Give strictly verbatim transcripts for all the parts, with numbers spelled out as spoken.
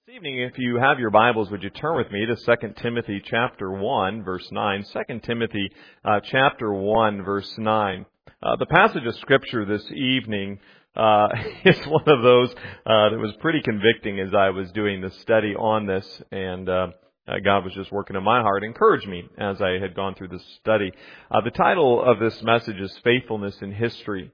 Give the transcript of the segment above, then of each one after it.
This evening, if you have your Bibles, would you turn with me to Second Timothy chapter one, verse nine. Second Timothy uh, chapter one, verse nine. Uh, the passage of Scripture this evening uh, is one of those uh, that was pretty convicting as I was doing the study on this, and uh, uh, God was just working in my heart, encouraged me as I had gone through this study. Uh, the title of this message is Faithfulness in History.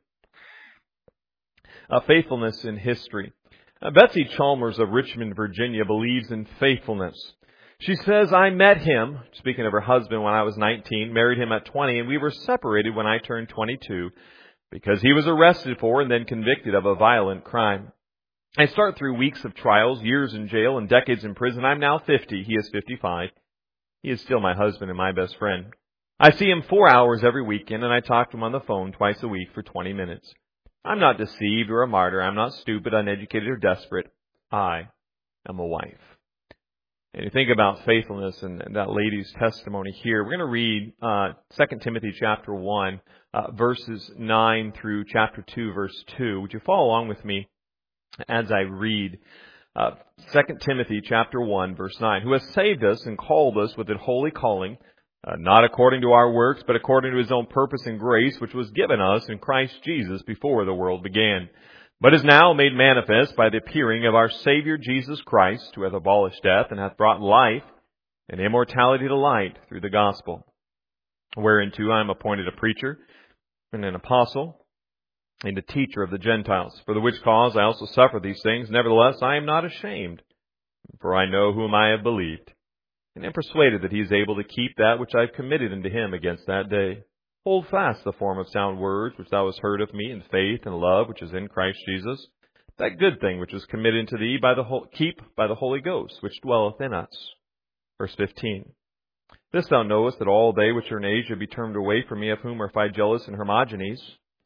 Uh, faithfulness in History. Uh, Betsy Chalmers of Richmond, Virginia, believes in faithfulness. She says, I met him, speaking of her husband, when I was nineteen, married him at twenty, and we were separated when I turned twenty-two because he was arrested for and then convicted of a violent crime. I start through weeks of trials, years in jail, and decades in prison. I'm now fifty. He is fifty-five. He is still my husband and my best friend. I see him four hours every weekend, and I talk to him on the phone twice a week for twenty minutes. I'm not deceived or a martyr. I'm not stupid, uneducated, or desperate. I am a wife. And you think about faithfulness and that lady's testimony here. We're going to read uh, Second Timothy chapter one, uh, verses nine through chapter two, verse two. Would you follow along with me as I read uh, Second Timothy chapter one, verse nine? Who has saved us and called us with a holy calling, Uh, not according to our works, but according to His own purpose and grace, which was given us in Christ Jesus before the world began, but is now made manifest by the appearing of our Savior Jesus Christ, who hath abolished death and hath brought life and immortality to light through the gospel, whereunto I am appointed a preacher and an apostle and a teacher of the Gentiles, for the which cause I also suffer these things. Nevertheless, I am not ashamed, for I know whom I have believed, and am persuaded that he is able to keep that which I have committed unto him against that day. Hold fast the form of sound words which thou hast heard of me in faith and love which is in Christ Jesus. That good thing which was committed unto thee by the whole, keep by the Holy Ghost which dwelleth in us. Verse fifteen. This thou knowest, that all they which are in Asia be turned away from me, of whom are Phygelus and Hermogenes.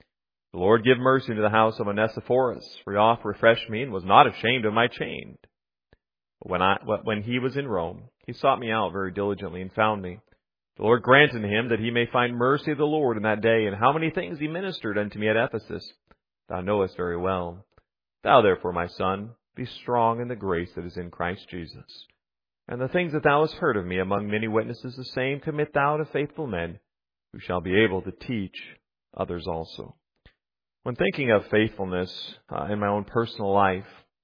The Lord give mercy to the house of Onesiphorus, for he oft refreshed me, and was not ashamed of my chain. When I when he was in Rome, he sought me out very diligently and found me. The Lord grant unto him that he may find mercy of the Lord in that day, and how many things he ministered unto me at Ephesus, thou knowest very well. Thou therefore, my son, be strong in the grace that is in Christ Jesus. And the things that thou hast heard of me among many witnesses, the same commit thou to faithful men, who shall be able to teach others also. When thinking of faithfulness uh, in my own personal life,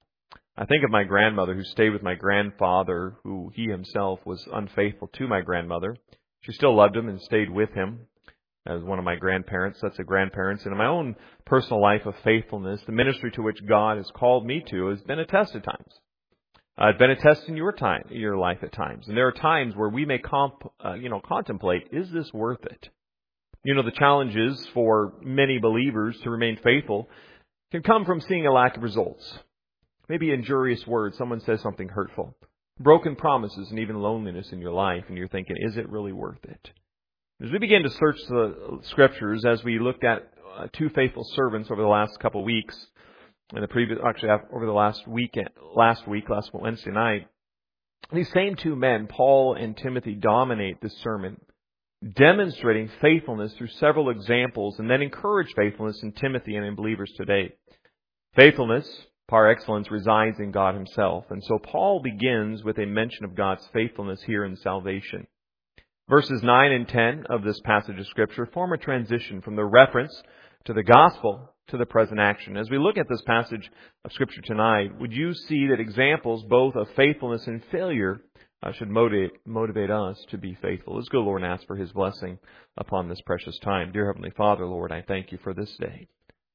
I think of my grandmother who stayed with my grandfather, who he himself was unfaithful to my grandmother. She still loved him and stayed with him as one of my grandparents, sets of grandparents. And in my own personal life of faithfulness, the ministry to which God has called me to has been a test at times. Uh, it's been a test in your time, your life at times. And there are times where we may comp, uh, you know, contemplate, is this worth it? You know, the challenges for many believers to remain faithful can come from seeing a lack of results. Maybe injurious words, someone says something hurtful, broken promises, and even loneliness in your life, and you're thinking, is it really worth it? As we begin to search the Scriptures, as we looked at uh, two faithful servants over the last couple of weeks, and the previous, actually over the last weekend, last week, last Wednesday night, these same two men, Paul and Timothy, dominate this sermon, demonstrating faithfulness through several examples, and then encourage faithfulness in Timothy and in believers today. Faithfulness, par excellence, resides in God Himself. And so Paul begins with a mention of God's faithfulness here in salvation. Verses nine and ten of this passage of Scripture form a transition from the reference to the gospel to the present action. As we look at this passage of Scripture tonight, would you see that examples both of faithfulness and failure uh, should motivate, motivate us to be faithful? Let's go, Lord, and ask for His blessing upon this precious time. Dear Heavenly Father, Lord, I thank You for this day.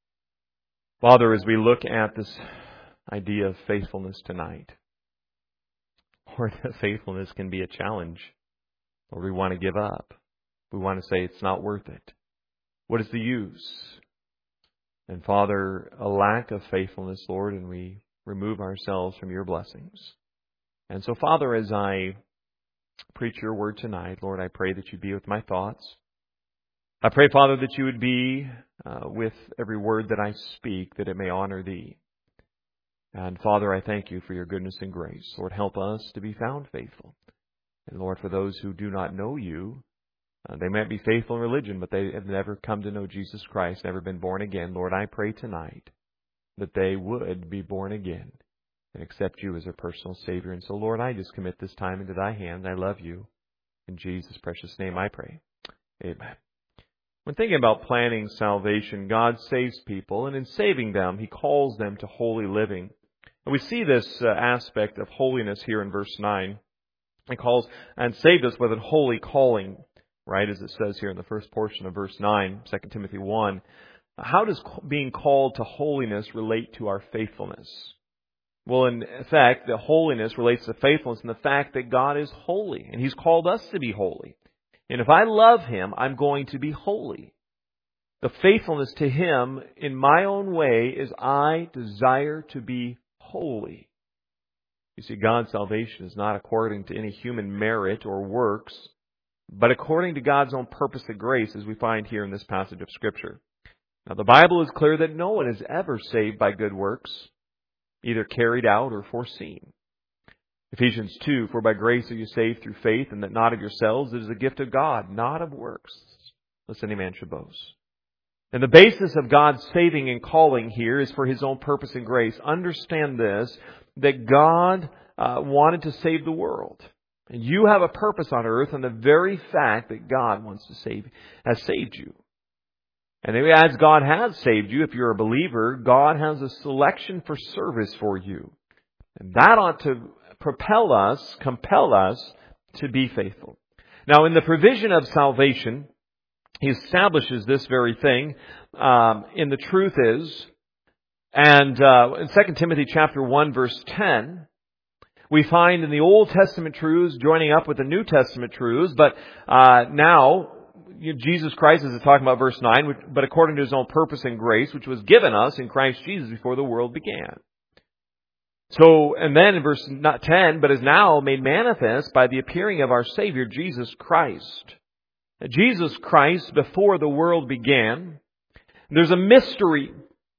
Father, as we look at this idea of faithfulness tonight, Lord, that faithfulness can be a challenge. Lord, we want to give up. We want to say it's not worth it. What is the use? And Father, a lack of faithfulness, Lord, and we remove ourselves from Your blessings. And so, Father, as I preach Your word tonight, Lord, I pray that You be with my thoughts. I pray, Father, that You would be uh, with every word that I speak, that it may honor Thee. And Father, I thank You for Your goodness and grace. Lord, help us to be found faithful. And Lord, for those who do not know You, uh, they might be faithful in religion, but they have never come to know Jesus Christ, never been born again. Lord, I pray tonight that they would be born again and accept you as their personal Savior. And so, Lord, I just commit this time into thy hand. I love you. In Jesus' precious name I pray. Amen. When thinking about planning salvation, God saves people, and in saving them, He calls them to holy living. And we see this uh, aspect of holiness here in verse nine. He calls and saved us with a holy calling, right, as it says here in the first portion of verse nine, Second Timothy one. How does being called to holiness relate to our faithfulness? Well, in fact, the holiness relates to faithfulness and the fact that God is holy, and He's called us to be holy. And if I love Him, I'm going to be holy. The faithfulness to Him in my own way is I desire to be holy. You see, God's salvation is not according to any human merit or works, but according to God's own purpose and grace, as we find here in this passage of Scripture. Now, the Bible is clear that no one is ever saved by good works, either carried out or foreseen. Ephesians two, for by grace are you saved through faith, and that not of yourselves, it is a gift of God, not of works, lest any man should boast. And the basis of God's saving and calling here is for His own purpose and grace. Understand this, that God uh, wanted to save the world. And you have a purpose on earth, and the very fact that God wants to save has saved you. And as God has saved you, if you're a believer, God has a selection for service for you. And that ought to propel us, compel us to be faithful. Now, in the provision of salvation, He establishes this very thing. Um, and the truth is, and uh, in Second Timothy chapter one, verse ten, we find in the Old Testament truths joining up with the New Testament truths, but uh, now Jesus Christ is talking about verse nine, but according to His own purpose and grace, which was given us in Christ Jesus before the world began. So, and then in verse ten, but is now made manifest by the appearing of our Savior, Jesus Christ. Jesus Christ, before the world began, there's a mystery.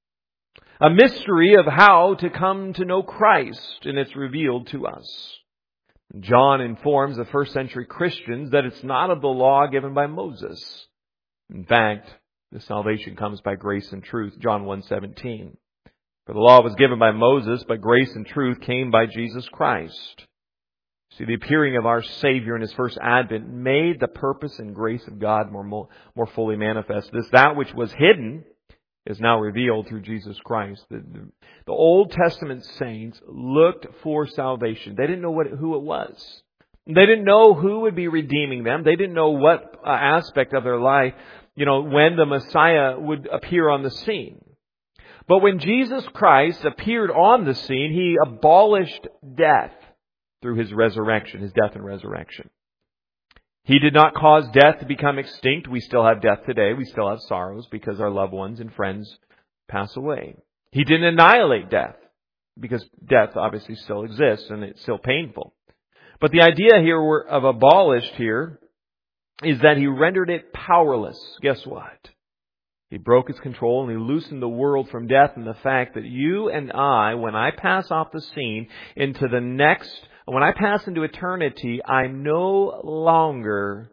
A mystery of how to come to know Christ, and it's revealed to us. John informs the first century Christians that it's not of the law given by Moses. In fact, the salvation comes by grace and truth, John one seventeen. For the law was given by Moses, but grace and truth came by Jesus Christ. See, the appearing of our Savior in His first advent made the purpose and grace of God more, more, more fully manifest. This, that which was hidden is now revealed through Jesus Christ. The, the, the Old Testament saints looked for salvation. They didn't know what, who it was. They didn't know who would be redeeming them. They didn't know what uh, aspect of their life, you know, when the Messiah would appear on the scene. But when Jesus Christ appeared on the scene, He abolished death through His resurrection, His death and resurrection. He did not cause death to become extinct. We still have death today. We still have sorrows because our loved ones and friends pass away. He didn't annihilate death because death obviously still exists and it's still painful. But the idea here of abolished here is that He rendered it powerless. Guess what? He broke its control and He loosened the world from death, and the fact that you and I, when I pass off the scene into the next, when I pass into eternity, I'm no longer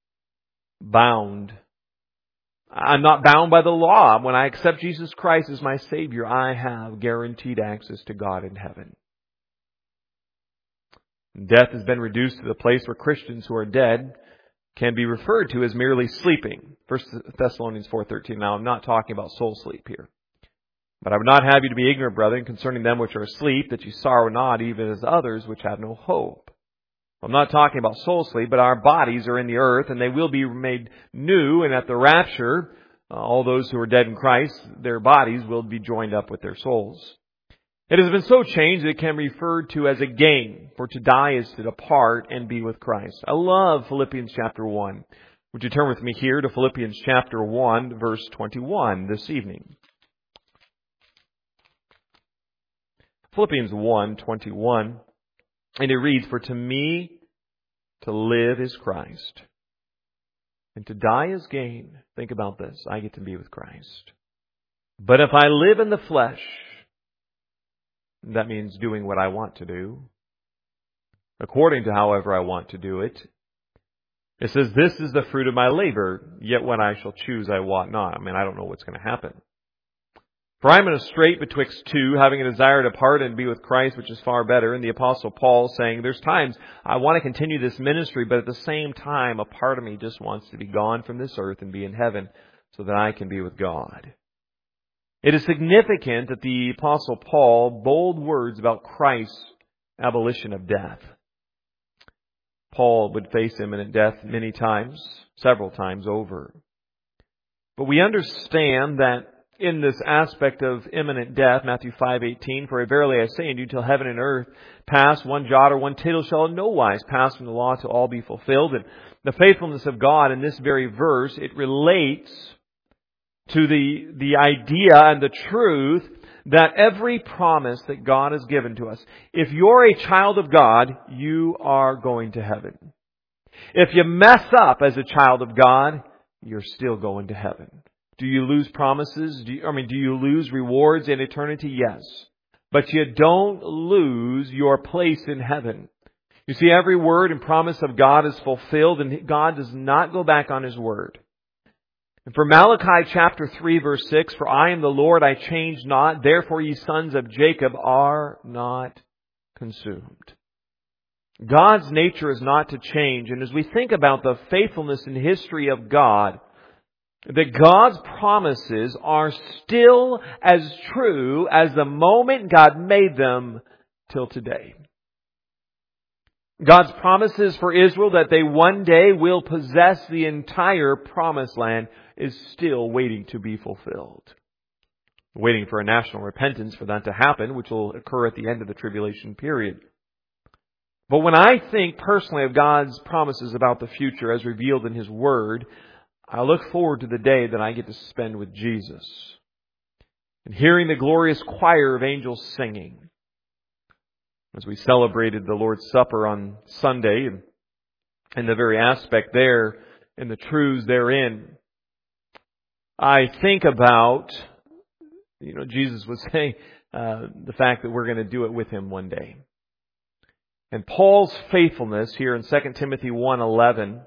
bound. I'm not bound by the law. When I accept Jesus Christ as my Savior, I have guaranteed access to God in heaven. Death has been reduced to the place where Christians who are dead can be referred to as merely sleeping. First Thessalonians four thirteen. Now, I'm not talking about soul sleep here. But I would not have you to be ignorant, brethren, concerning them which are asleep, that you sorrow not, even as others which have no hope. I'm not talking about soul sleep, but our bodies are in the earth, and they will be made new, and at the rapture, uh, all those who are dead in Christ, their bodies will be joined up with their souls. It has been so changed that it can be referred to as a gain, for to die is to depart and be with Christ. I love Philippians chapter one. Would you turn with me here to Philippians chapter one, verse twenty-one this evening? Philippians one, twenty-one. And it reads, for to me to live is Christ, and to die is gain. Think about this. I get to be with Christ. But if I live in the flesh, that means doing what I want to do, according to however I want to do it. It says, this is the fruit of my labor, yet when I shall choose I wot not. I mean, I don't know what's going to happen. For I am in a strait betwixt two, having a desire to depart and be with Christ, which is far better. And the Apostle Paul saying, there's times I want to continue this ministry, but at the same time, a part of me just wants to be gone from this earth and be in heaven so that I can be with God. It is significant that the Apostle Paul, bold words about Christ's abolition of death. Paul would face imminent death many times, several times over. But we understand that in this aspect of imminent death, Matthew five eighteen, for verily I say unto you, till heaven and earth pass, one jot or one tittle shall in no wise pass from the law till all be fulfilled. And the faithfulness of God in this very verse, it relates to the, the idea and the truth that every promise that God has given to us, if you're a child of God, you are going to heaven. If you mess up as a child of God, you're still going to heaven. Do you lose promises? Do you, I mean, do you lose rewards in eternity? Yes. But you don't lose your place in heaven. You see, every word and promise of God is fulfilled, and God does not go back on His word. And for Malachi chapter three verse six, for I am the Lord, I change not, therefore ye sons of Jacob are not consumed. God's nature is not to change. And as we think about the faithfulness and history of God, that God's promises are still as true as the moment God made them till today. God's promises for Israel that they one day will possess the entire promised land is still waiting to be fulfilled. Waiting for a national repentance for that to happen, which will occur at the end of the tribulation period. But when I think personally of God's promises about the future as revealed in His Word, I look forward to the day that I get to spend with Jesus and hearing the glorious choir of angels singing. As we celebrated the Lord's Supper on Sunday, and, and the very aspect there and the truths therein, I think about, you know, Jesus was saying uh, the fact that we're going to do it with Him one day. And Paul's faithfulness here in Second Timothy one eleven,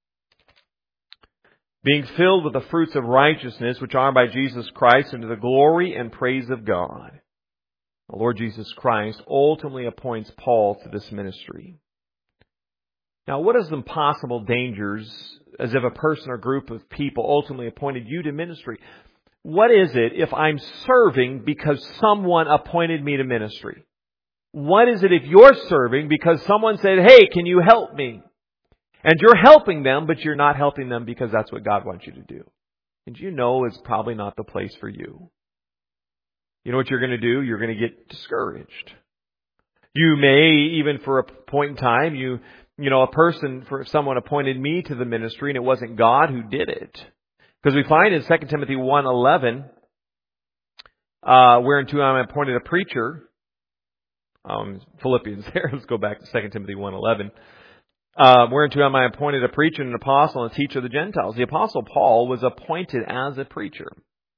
being filled with the fruits of righteousness which are by Jesus Christ unto the glory and praise of God. The Lord Jesus Christ ultimately appoints Paul to this ministry. Now, what are some possible dangers as if a person or group of people ultimately appointed you to ministry? What is it if I'm serving because someone appointed me to ministry? What is it if you're serving because someone said, hey, can you help me? And you're helping them, but you're not helping them because that's what God wants you to do. And you know it's probably not the place for you. You know what you're going to do? You're going to get discouraged. You may, even for a point in time, you you know, a person, for someone appointed me to the ministry, and it wasn't God who did it. Because we find in Second Timothy one eleven, uh, whereunto I am appointed a preacher. Um, Philippians there. Let's go back to Second Timothy one eleven. Uh, whereunto am I appointed a preacher and an apostle and a teacher of the Gentiles. The Apostle Paul was appointed as a preacher.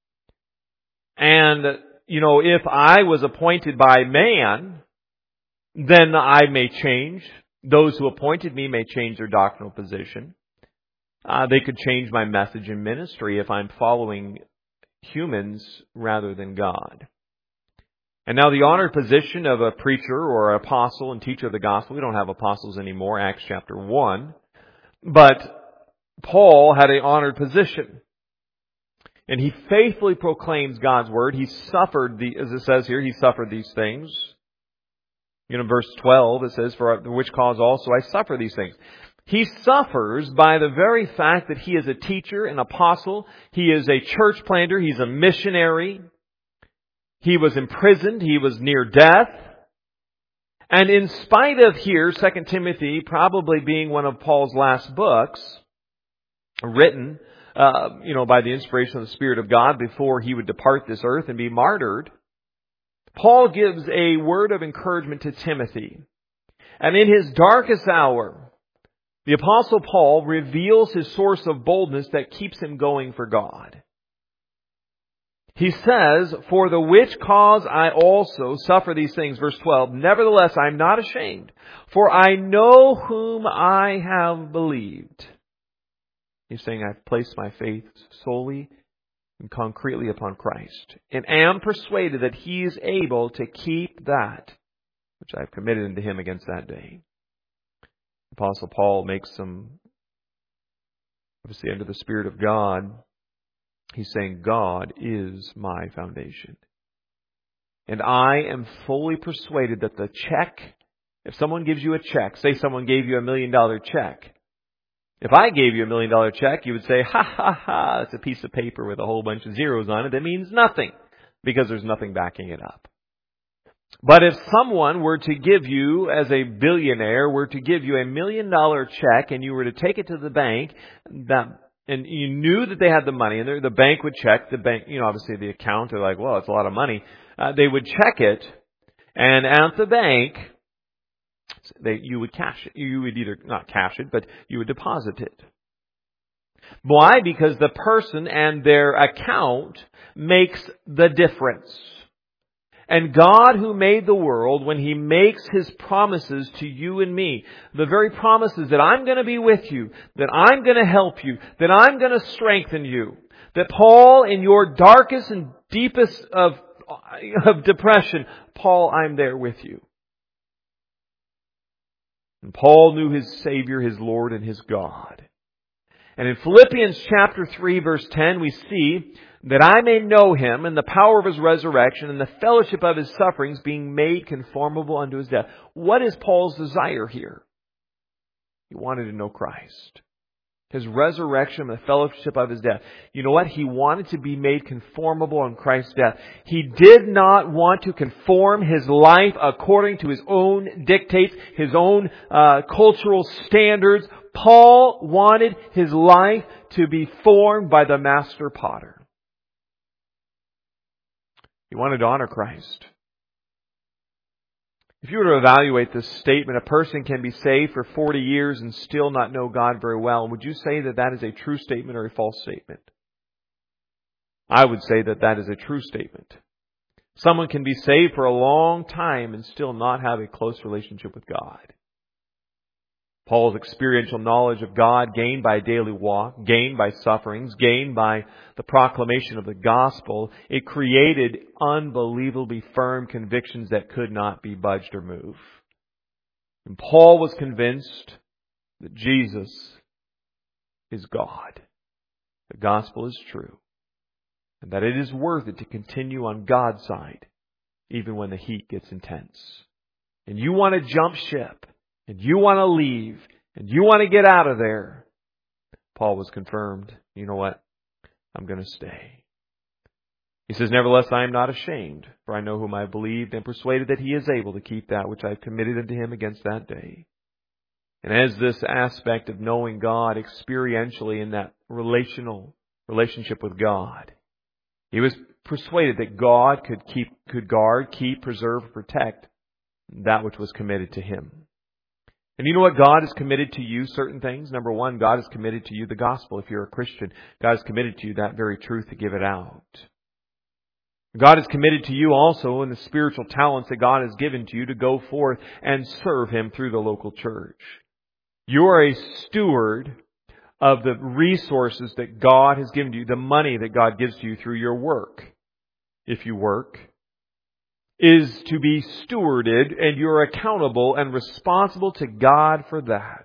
And, you know, if I was appointed by man, then I may change. Those who appointed me may change their doctrinal position. Uh, they could change my message and ministry if I'm following humans rather than God. And now the honored position of a preacher or an apostle and teacher of the gospel, we don't have apostles anymore, Acts chapter one. But Paul had an honored position. And he faithfully proclaims God's word. He suffered, the, as it says here, he suffered these things. You know, verse twelve, it says, for which cause also I suffer these things. He suffers by the very fact that he is a teacher, an apostle. He is a church planter. He's a missionary. He was imprisoned. He was near death. And in spite of here, Second Timothy probably being one of Paul's last books, written, uh, you know, by the inspiration of the Spirit of God before he would depart this earth and be martyred, Paul gives a word of encouragement to Timothy. And in his darkest hour, the Apostle Paul reveals his source of boldness that keeps him going for God. He says, for the which cause I also suffer these things. Verse twelve, nevertheless, I am not ashamed, for I know whom I have believed. He's saying, I've placed my faith solely and concretely upon Christ, and am persuaded that He is able to keep that which I have committed unto Him against that day. Apostle Paul makes some, obviously under the Spirit of God, he's saying, God is my foundation. And I am fully persuaded that the check, if someone gives you a check, say someone gave you a million dollar check. If I gave you a million dollar check, you would say, ha ha ha, it's a piece of paper with a whole bunch of zeros on it that means nothing, because there's nothing backing it up. But if someone were to give you, as a billionaire, were to give you a million dollar check and you were to take it to the bank, that, and you knew that they had the money, and the bank would check the bank, you know, obviously the account, they're like, well, it's a lot of money. Uh, they would check it, and at the bank, they, you would cash it. You would either, not cash it, but you would deposit it. Why? Because the person and their account makes the difference. And God, who made the world, when He makes His promises to you and me, the very promises that I'm going to be with you, that I'm going to help you, that I'm going to strengthen you, that Paul, in your darkest and deepest of, of depression, Paul, I'm there with you. And Paul knew his Savior, his Lord, and his God. And in Philippians chapter three, verse ten, we see that I may know Him and the power of His resurrection and the fellowship of His sufferings, being made conformable unto His death. What is Paul's desire here? He wanted to know Christ. His resurrection and the fellowship of His death. You know what? He wanted to be made conformable on Christ's death. He did not want to conform his life according to his own dictates, his own uh, cultural standards. Paul wanted his life to be formed by the master potter. He wanted to honor Christ. If you were to evaluate this statement, a person can be saved for forty years and still not know God very well. Would you say that that is a true statement or a false statement? I would say that that is a true statement. Someone can be saved for a long time and still not have a close relationship with God. Paul's experiential knowledge of God, gained by a daily walk, gained by sufferings, gained by the proclamation of the gospel, it created unbelievably firm convictions that could not be budged or moved. And Paul was convinced that Jesus is God. The gospel is true. And that it is worth it to continue on God's side, even when the heat gets intense. And you want to jump ship, and you want to leave, and you want to get out of there. Paul was confirmed. You know what? I'm going to stay. He says, nevertheless, I am not ashamed, for I know whom I believed, and persuaded that He is able to keep that which I have committed unto Him against that day. And as this aspect of knowing God experientially in that relational relationship with God, he was persuaded that God could keep, could guard, keep, preserve, protect that which was committed to Him. And you know what? God is committed to you certain things. Number one, God is committed to you the gospel. If you're a Christian, God is committed to you that very truth to give it out. God is committed to you also in the spiritual talents that God has given to you to go forth and serve Him through the local church. You are a steward of the resources that God has given to you, the money that God gives to you through your work. If you work, is to be stewarded, and you're accountable and responsible to God for that.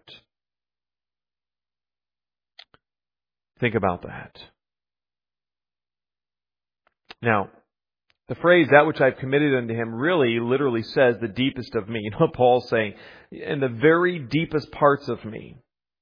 Think about that. Now, the phrase, that which I've committed unto Him, really literally says the deepest of me. You know what Paul's saying? In the very deepest parts of me.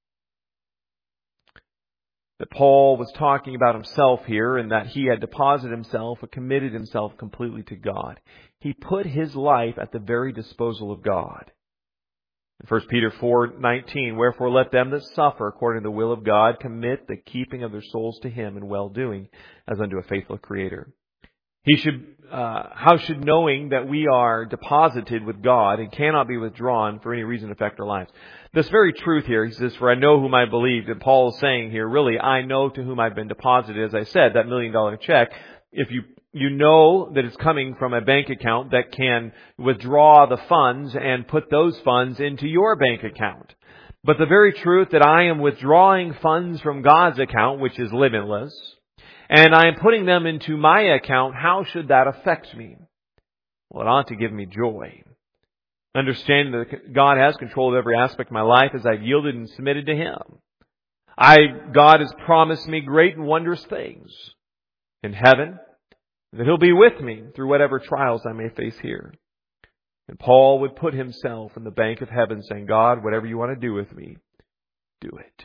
That Paul was talking about himself here, and that he had deposited himself or committed himself completely to God. He put his life at the very disposal of God. In First Peter four nineteen, wherefore let them that suffer according to the will of God commit the keeping of their souls to Him in well-doing, as unto a faithful Creator. He should, uh, how should knowing that we are deposited with God and cannot be withdrawn for any reason affect our lives? This very truth here, he says, for I know whom I believed. And Paul is saying here, really, I know to whom I've been deposited. As I said, that million dollar check, if you, you know that it's coming from a bank account that can withdraw the funds and put those funds into your bank account. But the very truth that I am withdrawing funds from God's account, which is limitless, and I am putting them into my account, how should that affect me? Well, it ought to give me joy. Understanding that God has control of every aspect of my life as I've yielded and submitted to Him. I, God has promised me great and wondrous things in heaven, that He'll be with me through whatever trials I may face here. And Paul would put himself in the bank of heaven saying, God, whatever you want to do with me, do it.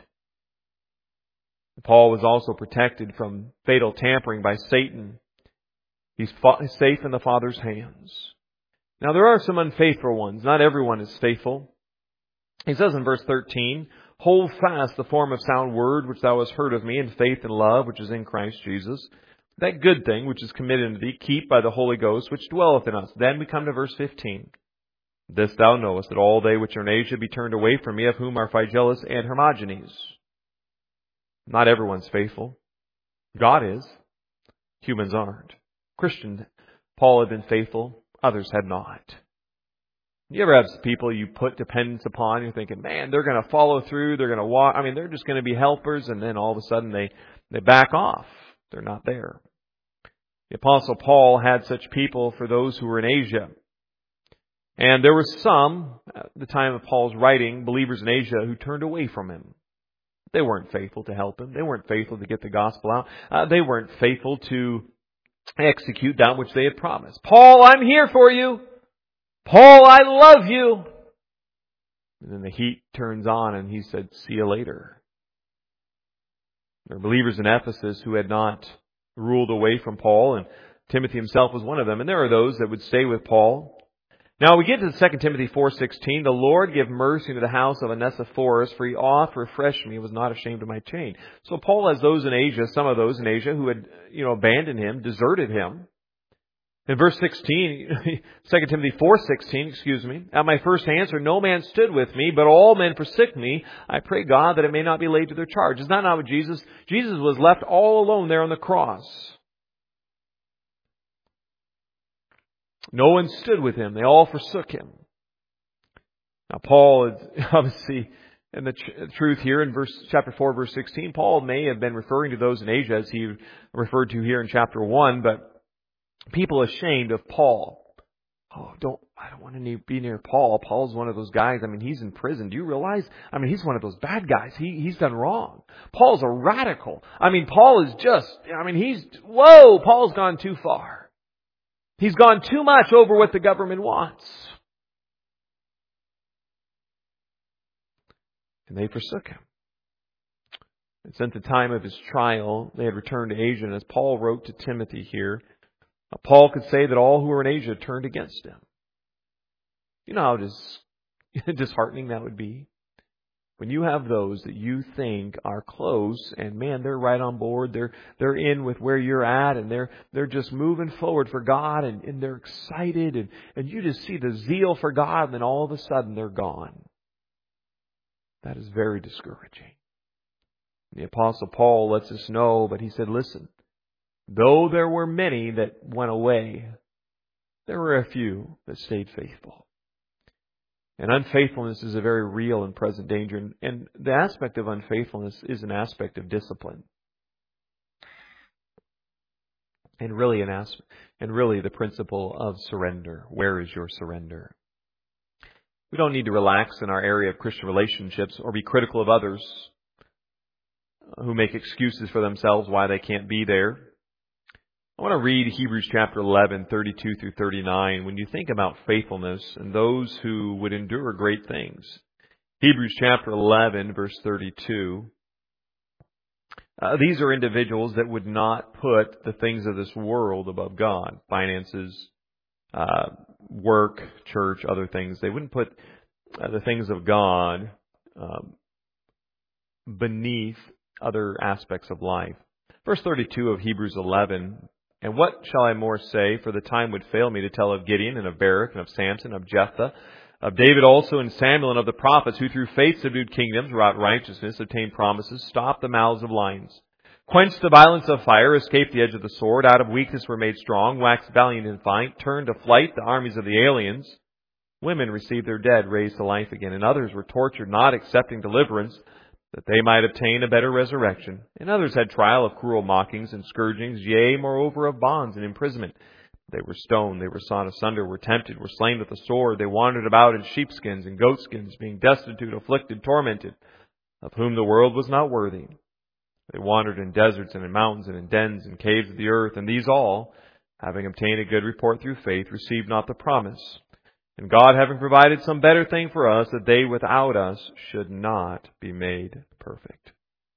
Paul was also protected from fatal tampering by Satan. He's safe in the Father's hands. Now there are some unfaithful ones. Not everyone is faithful. He says in verse thirteen, hold fast the form of sound word which thou hast heard of me in faith and love which is in Christ Jesus. That good thing which is committed unto thee, keep by the Holy Ghost which dwelleth in us. Then we come to verse fifteen. This thou knowest, that all they which are in Asia be turned away from me, of whom are Phygelus and Hermogenes. Not everyone's faithful. God is. Humans aren't. Christian Paul had been faithful. Others had not. You ever have people you put dependence upon? You're thinking, man, they're going to follow through. They're going to walk. I mean, they're just going to be helpers. And then all of a sudden they, they back off. They're not there. The Apostle Paul had such people for those who were in Asia. And there were some, at the time of Paul's writing, believers in Asia who turned away from him. They weren't faithful to help him. They weren't faithful to get the gospel out. Uh, they weren't faithful to execute that which they had promised. Paul, I'm here for you. Paul, I love you. And then the heat turns on and he said, see you later. There are believers in Ephesus who had not ruled away from Paul, and Timothy himself was one of them. And there are those that would stay with Paul. Now we get to Second Timothy four sixteen. The Lord give mercy to the house of Onesiphorus, for he oft refreshed me, and was not ashamed of my chain. So Paul has those in Asia, some of those in Asia who had, you know, abandoned him, deserted him. In verse sixteen, Second Timothy four sixteen, excuse me, at my first answer, no man stood with me, but all men forsook me. I pray God that it may not be laid to their charge. Is that not what Jesus? Jesus was left all alone there on the cross. No one stood with him. They all forsook him. Now Paul is obviously, and the tr- truth here in verse chapter four, verse sixteen, Paul may have been referring to those in Asia as he referred to here in chapter one, but people ashamed of Paul. Oh, don't, I don't want to be near Paul. Paul's one of those guys. I mean, he's in prison. Do you realize? I mean, he's one of those bad guys. He, he's done wrong. Paul's a radical. I mean, Paul is just, I mean, he's, whoa, Paul's gone too far. He's gone too much over what the government wants. And they forsook him. And since the time of his trial, they had returned to Asia. And as Paul wrote to Timothy here, Paul could say that all who were in Asia turned against him. You know how dis- disheartening that would be? When you have those that you think are close, and man, they're right on board, they're they're in with where you're at, and they're they're just moving forward for God, and, and they're excited, and, and you just see the zeal for God, and then all of a sudden they're gone. That is very discouraging. The Apostle Paul lets us know, but he said, listen, though there were many that went away, there were a few that stayed faithful. And unfaithfulness is a very real and present danger. And, and the aspect of unfaithfulness is an aspect of discipline. And really an aspect, and really the principle of surrender. Where is your surrender? We don't need to relax in our area of Christian relationships or be critical of others who make excuses for themselves why they can't be there. I want to read Hebrews chapter eleven, thirty-two through thirty-nine. When you think about faithfulness and those who would endure great things. Hebrews chapter eleven, verse thirty-two. Uh, these are individuals that would not put the things of this world above God. Finances, uh, work, church, other things. They wouldn't put uh, the things of God um, beneath other aspects of life. Verse thirty-two of Hebrews eleven. And what shall I more say? For the time would fail me to tell of Gideon and of Barak and of Samson, of Jephthah, of David also and Samuel, and of the prophets who through faith subdued kingdoms, wrought righteousness, obtained promises, stopped the mouths of lions, quenched the violence of fire, escaped the edge of the sword, out of weakness were made strong, waxed valiant in fight, turned to flight the armies of the aliens. Women received their dead raised to life again, and others were tortured, not accepting deliverance, that they might obtain a better resurrection. And others had trial of cruel mockings and scourgings, yea, moreover, of bonds and imprisonment. They were stoned, they were sawn asunder, were tempted, were slain with the sword. They wandered about in sheepskins and goatskins, being destitute, afflicted, tormented, of whom the world was not worthy. They wandered in deserts and in mountains and in dens and caves of the earth, and these all, having obtained a good report through faith, received not the promise. And God having provided some better thing for us, that they without us should not be made perfect.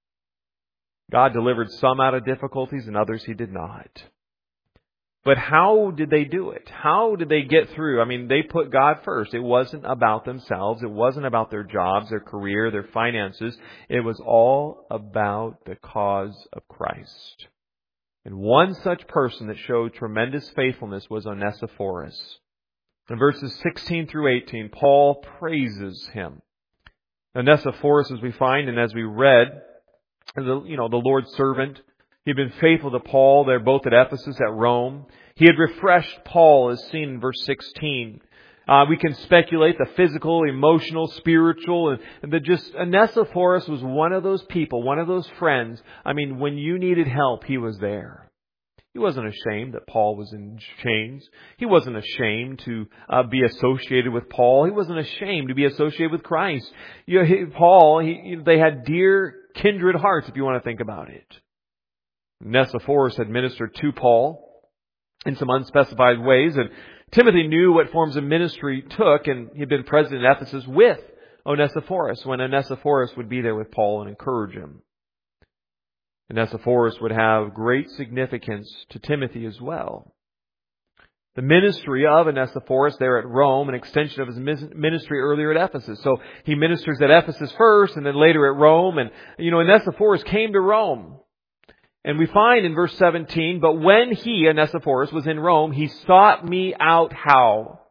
God delivered some out of difficulties and others He did not. But how did they do it? How did they get through? I mean, they put God first. It wasn't about themselves. It wasn't about their jobs, their career, their finances. It was all about the cause of Christ. And one such person that showed tremendous faithfulness was Onesiphorus. In verses sixteen through eighteen, Paul praises him. Onesiphorus, as we find and as we read, the, you know, the Lord's servant. He'd been faithful to Paul. They're both at Ephesus, at Rome. He had refreshed Paul, as seen in verse sixteen. Uh, we can speculate the physical, emotional, spiritual, and, and that just Onesiphorus was one of those people, one of those friends. I mean, when you needed help, he was there. He wasn't ashamed that Paul was in chains. He wasn't ashamed to uh, be associated with Paul. He wasn't ashamed to be associated with Christ. You know, he, Paul, he, they had dear kindred hearts, if you want to think about it. Onesiphorus had ministered to Paul in some unspecified ways, and Timothy knew what forms of ministry took, and he'd been present in Ephesus with Onesiphorus when Onesiphorus would be there with Paul and encourage him. Onesiphorus would have great significance to Timothy as well. The ministry of Onesiphorus there at Rome, an extension of his ministry earlier at Ephesus. So he ministers at Ephesus first and then later at Rome. And, you know, Onesiphorus came to Rome. And we find in verse seventeen, but when he, Onesiphorus, was in Rome, he sought me out how?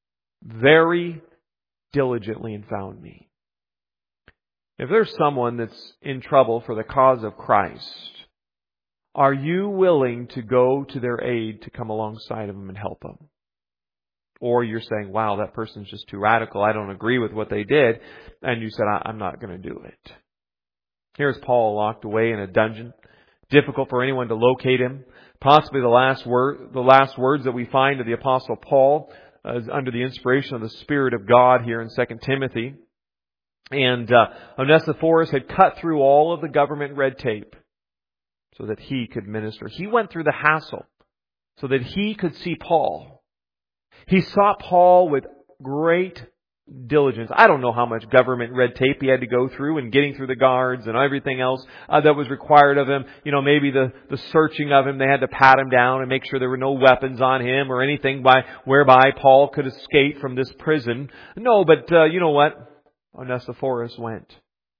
Very diligently and found me. If there's someone that's in trouble for the cause of Christ, are you willing to go to their aid to come alongside of them and help them? Or you're saying, wow, that person's just too radical. I don't agree with what they did. And you said, I'm not going to do it. Here's Paul locked away in a dungeon. Difficult for anyone to locate him. Possibly the last word, the last words that we find of the Apostle Paul uh, is under the inspiration of the Spirit of God here in Second Timothy. And uh, Onesiphorus had cut through all of the government red tape so that he could minister. He went through the hassle so that he could see Paul. He sought Paul with great diligence. I don't know how much government red tape he had to go through and getting through the guards and everything else uh, that was required of him. You know, maybe the, the searching of him, they had to pat him down and make sure there were no weapons on him or anything by whereby Paul could escape from this prison. No, but uh, you know what? Onesiphorus went.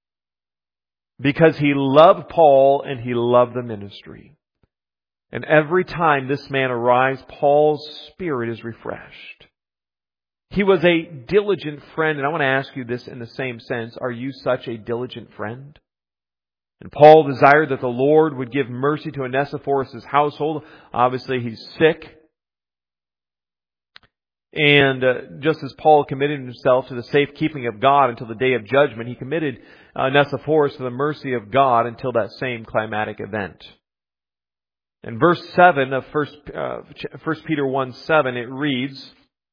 Because he loved Paul and he loved the ministry. And every time this man arrives, Paul's spirit is refreshed. He was a diligent friend, and I want to ask you this in the same sense. Are you such a diligent friend? And Paul desired that the Lord would give mercy to Onesiphorus' household. Obviously, he's sick. And uh, just as Paul committed himself to the safekeeping of God until the day of judgment, he committed Onesiphorus to the mercy of God until that same climatic event. In verse seven of First uh, First Peter one seven, it reads,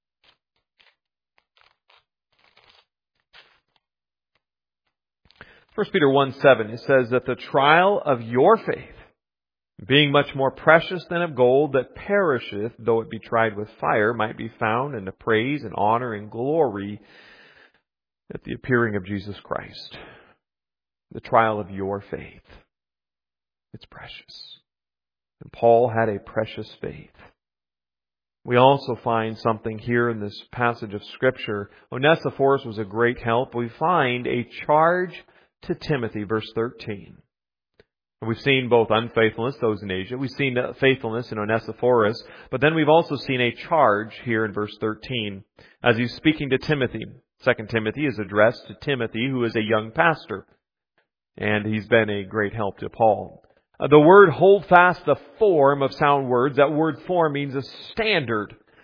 First Peter one seven, it says that the trial of your faith, being much more precious than of gold that perisheth, though it be tried with fire, might be found in the praise and honor and glory at the appearing of Jesus Christ. The trial of your faith. It's precious. And Paul had a precious faith. We also find something here in this passage of Scripture. Onesiphorus was a great help. We find a charge to Timothy, verse thirteen. We've seen both unfaithfulness, those in Asia. We've seen faithfulness in Onesiphorus. But then we've also seen a charge here in verse thirteen. As he's speaking to Timothy. Second Timothy is addressed to Timothy, who is a young pastor. And he's been a great help to Paul. Uh, the word hold fast the form of sound words. That word form means a standard.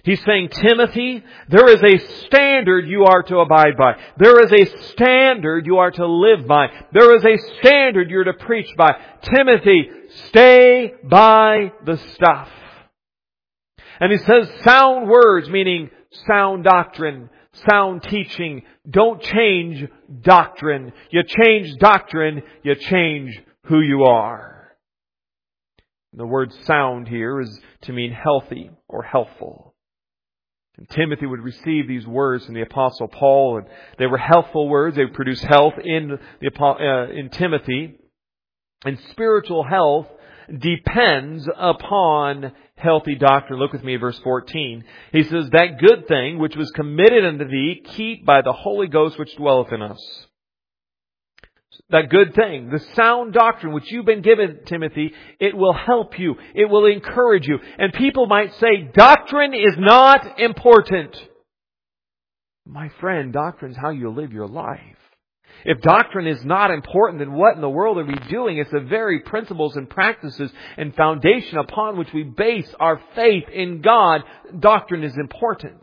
He's saying, Timothy, there is a standard you are to abide by. There is a standard you are to live by. There is a standard you're to preach by. Timothy, stay by the stuff. And he says sound words, meaning sound doctrine, sound teaching. Don't change doctrine. You change doctrine, you change who you are. The word sound here is to mean healthy or healthful. And Timothy would receive these words from the Apostle Paul, and they were healthful words. They would produce health in the uh, in Timothy. And spiritual health depends upon healthy doctrine. Look with me at verse fourteen. He says, that good thing which was committed unto thee, keep by the Holy Ghost which dwelleth in us. That good thing, the sound doctrine which you've been given, Timothy, it will help you. It will encourage you. And people might say, doctrine is not important. My friend, doctrine is how you live your life. If doctrine is not important, then what in the world are we doing? It's the very principles and practices and foundation upon which we base our faith in God. Doctrine is important.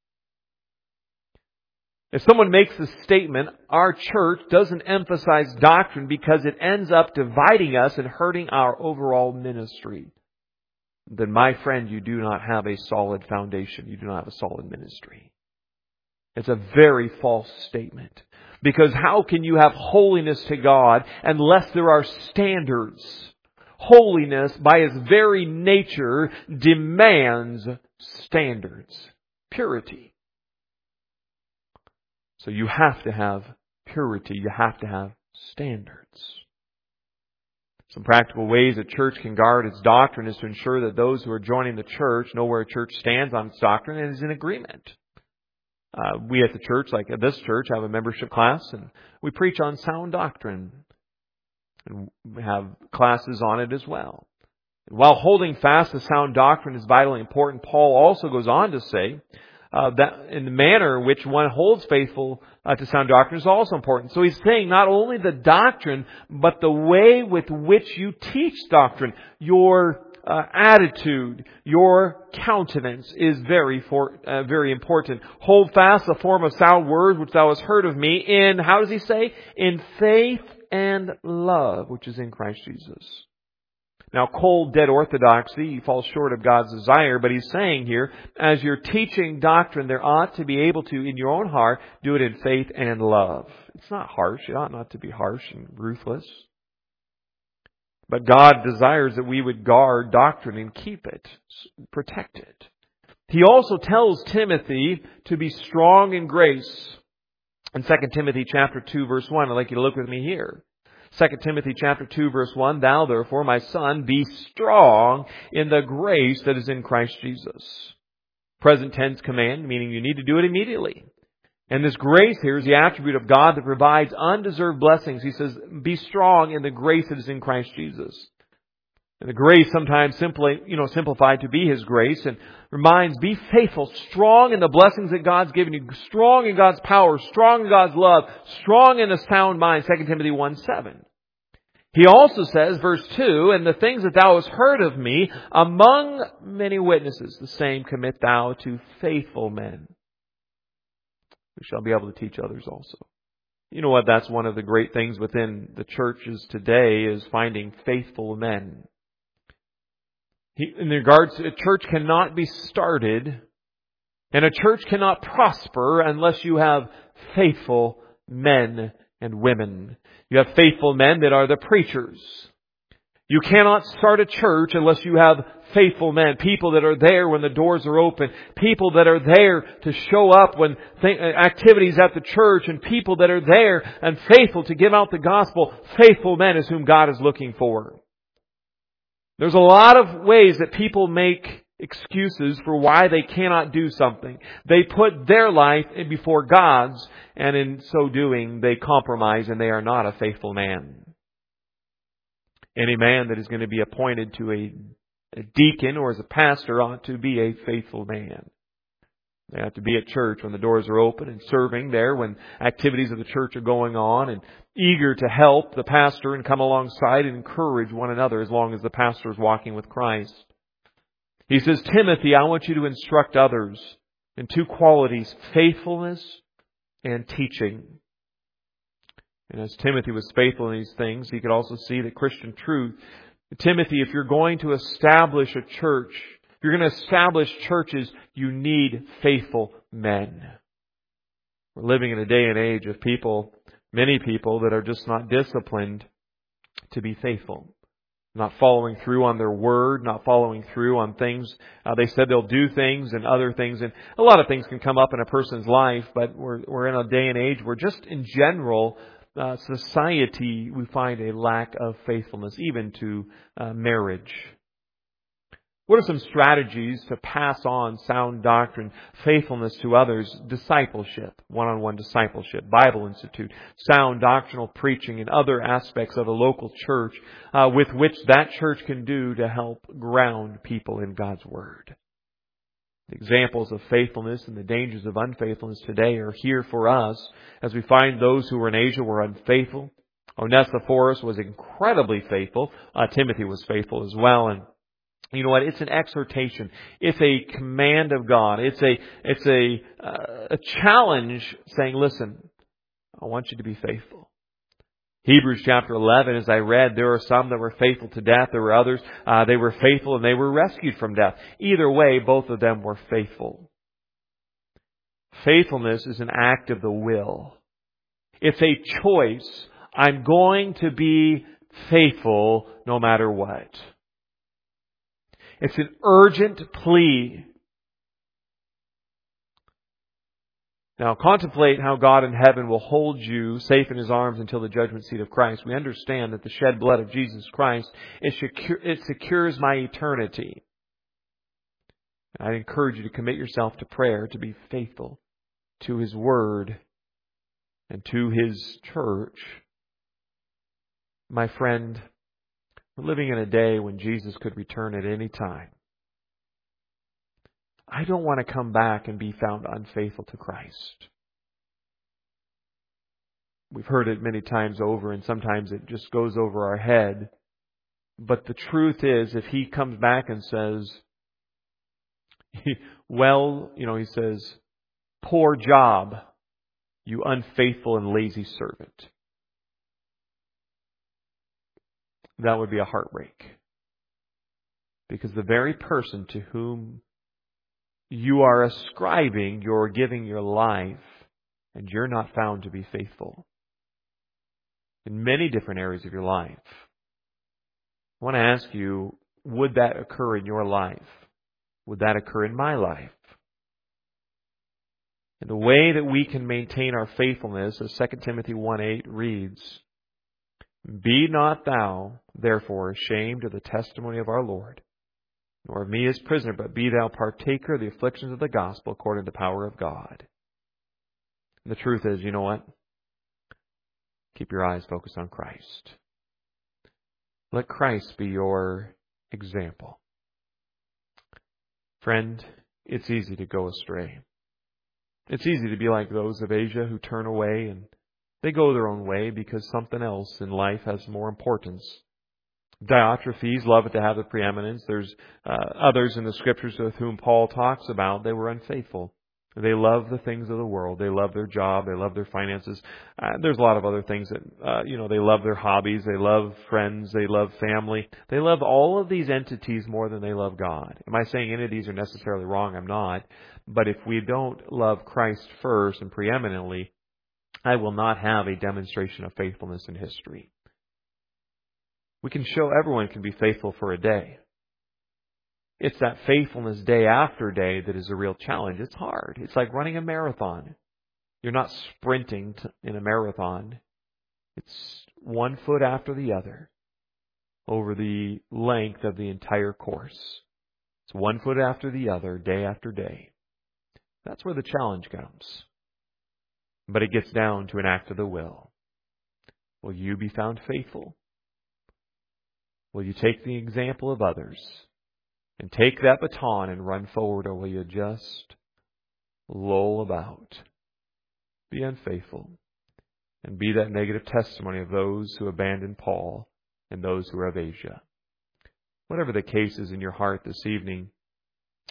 If someone makes the statement, our church doesn't emphasize doctrine because it ends up dividing us and hurting our overall ministry, then my friend, you do not have a solid foundation. You do not have a solid ministry. It's a very false statement. Because how can you have holiness to God unless there are standards? Holiness, by its very nature, demands standards. Purity. So you have to have purity. You have to have standards. Some practical ways a church can guard its doctrine is to ensure that those who are joining the church know where a church stands on its doctrine and is in agreement. Uh, we at the church, like at this church, have a membership class, and we preach on sound doctrine. And we have classes on it as well. And while holding fast to sound doctrine is vitally important, Paul also goes on to say uh, that in the manner in which one holds faithful uh, to sound doctrine is also important. So he's saying not only the doctrine, but the way with which you teach doctrine, your Uh, attitude, your countenance is very for, uh, very important. Hold fast the form of sound words which thou hast heard of me in, how does he say? In faith and love, which is in Christ Jesus. Now, cold, dead orthodoxy falls short of God's desire, but he's saying here, as you're teaching doctrine, there ought to be able to, in your own heart, do it in faith and love. It's not harsh. It ought not to be harsh and ruthless. But God desires that we would guard doctrine and keep it, protect it. He also tells Timothy to be strong in grace. In Second Timothy chapter two, verse one, I'd like you to look with me here. Second Timothy chapter two, verse one, thou therefore, my son, be strong in the grace that is in Christ Jesus. Present tense command, meaning you need to do it immediately. And this grace here is the attribute of God that provides undeserved blessings. He says, be strong in the grace that is in Christ Jesus. And the grace sometimes simply, you know, simplified to be His grace, and reminds, be faithful, strong in the blessings that God's given you, strong in God's power, strong in God's love, strong in a sound mind, Second Timothy one seven. He also says, verse two, and the things that thou hast heard of me among many witnesses, the same commit thou to faithful men. We shall be able to teach others also. You know what? That's one of the great things within the churches today is finding faithful men. He, in regards to a church cannot be started and a church cannot prosper unless you have faithful men and women. You have faithful men that are the preachers. You cannot start a church unless you have faithful men, people that are there when the doors are open, people that are there to show up when th- activities at the church, and people that are there and faithful to give out the gospel. Faithful men is whom God is looking for. There's a lot of ways that people make excuses for why they cannot do something. They put their life before God's, and in so doing, they compromise and they are not a faithful man. Any man that is going to be appointed to a, a deacon or as a pastor ought to be a faithful man. They have to be at church when the doors are open and serving there when activities of the church are going on, and eager to help the pastor and come alongside and encourage one another as long as the pastor is walking with Christ. He says, Timothy, I want you to instruct others in two qualities, faithfulness and teaching. And as Timothy was faithful in these things, he could also see the Christian truth. Timothy, if you're going to establish a church, if you're going to establish churches, you need faithful men. We're living in a day and age of people, many people that are just not disciplined to be faithful. Not following through on their word, not following through on things. Uh, they said they'll do things and other things. And a lot of things can come up in a person's life, but we're, we're in a day and age where just in general, uh, society, we find a lack of faithfulness, even to uh, marriage. What are some strategies to pass on sound doctrine, faithfulness to others, discipleship, one-on-one discipleship, Bible Institute, sound doctrinal preaching, and other aspects of a local church uh, with which that church can do to help ground people in God's Word? The examples of faithfulness and the dangers of unfaithfulness today are here for us as we find those who were in Asia were unfaithful. Onesiphorus was incredibly faithful. Uh, Timothy was faithful as well, and you know what? It's an exhortation. It's a command of God. It's a it's a uh, a challenge saying, listen, I want you to be faithful. Hebrews chapter eleven, as I read, there are some that were faithful to death. There were others, uh, they were faithful and they were rescued from death. Either way, both of them were faithful. Faithfulness is an act of the will. It's a choice. I'm going to be faithful no matter what. It's an urgent plea. Now, contemplate how God in heaven will hold you safe in His arms until the judgment seat of Christ. We understand that the shed blood of Jesus Christ, it, secure, it secures my eternity. I encourage you to commit yourself to prayer, to be faithful to His Word and to His church. My friend, we're living in a day when Jesus could return at any time. I don't want to come back and be found unfaithful to Christ. We've heard it many times over, and sometimes it just goes over our head. But the truth is, if He comes back and says, well, you know, He says, poor job, you unfaithful and lazy servant. That would be a heartbreak. Because the very person to whom you are ascribing, you're giving your life, and you're not found to be faithful in many different areas of your life. I want to ask you, would that occur in your life? Would that occur in my life? And the way that we can maintain our faithfulness, as Second Timothy one eight reads, be not thou, therefore, ashamed of the testimony of our Lord, nor of me as prisoner, but be thou partaker of the afflictions of the gospel according to the power of God. And the truth is, you know what? Keep your eyes focused on Christ. Let Christ be your example. Friend, it's easy to go astray. It's easy to be like those of Asia who turn away and they go their own way because something else in life has more importance. Diotrephes loved to have the preeminence. There's uh, others in the Scriptures with whom Paul talks about. They were unfaithful. They love the things of the world. They love their job. They love their finances. Uh, there's a lot of other things that, uh, you know, they love their hobbies. They love friends. They love family. They love all of these entities more than they love God. Am I saying any of these are necessarily wrong? I'm not. But if we don't love Christ first and preeminently, I will not have a demonstration of faithfulness in history. We can show everyone can be faithful for a day. It's that faithfulness day after day that is a real challenge. It's hard. It's like running a marathon. You're not sprinting in a marathon. It's one foot after the other over the length of the entire course. It's one foot after the other, day after day. That's where the challenge comes. But it gets down to an act of the will. Will you be found faithful? Will you take the example of others and take that baton and run forward, or will you just loll about, be unfaithful, and be that negative testimony of those who abandoned Paul and those who are of Asia? Whatever the case is in your heart this evening,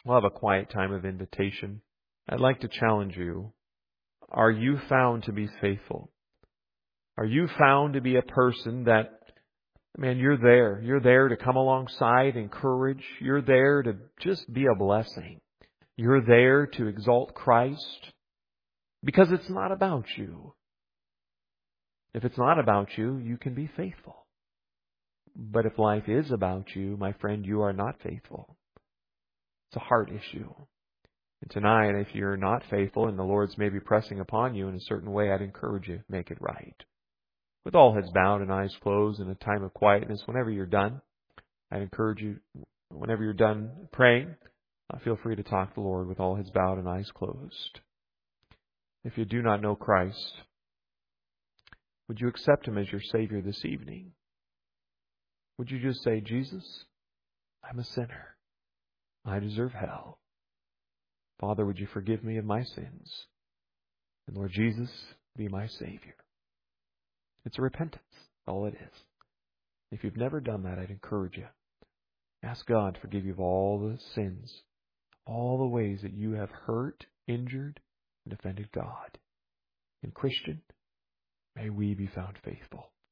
We'll have a quiet time of invitation. I'd like to challenge you. Are you found to be faithful? Are you found to be a person that, man, you're there. You're there to come alongside, encourage. You're there to just be a blessing. You're there to exalt Christ. Because it's not about you. If it's not about you, you can be faithful. But if life is about you, my friend, you are not faithful. It's a heart issue. And tonight, if you're not faithful and the Lord's maybe pressing upon you in a certain way, I'd encourage you, make it right. With all heads bowed and eyes closed in a time of quietness, whenever you're done, I'd encourage you, whenever you're done praying, uh, feel free to talk to the Lord with all heads bowed and eyes closed. If you do not know Christ, would you accept Him as your Savior this evening? Would you just say, Jesus, I'm a sinner. I deserve hell. Father, would you forgive me of my sins? And Lord Jesus, be my Savior. It's a repentance, all it is. If you've never done that, I'd encourage you. Ask God to forgive you of all the sins, all the ways that you have hurt, injured, and offended God. And Christian, may we be found faithful.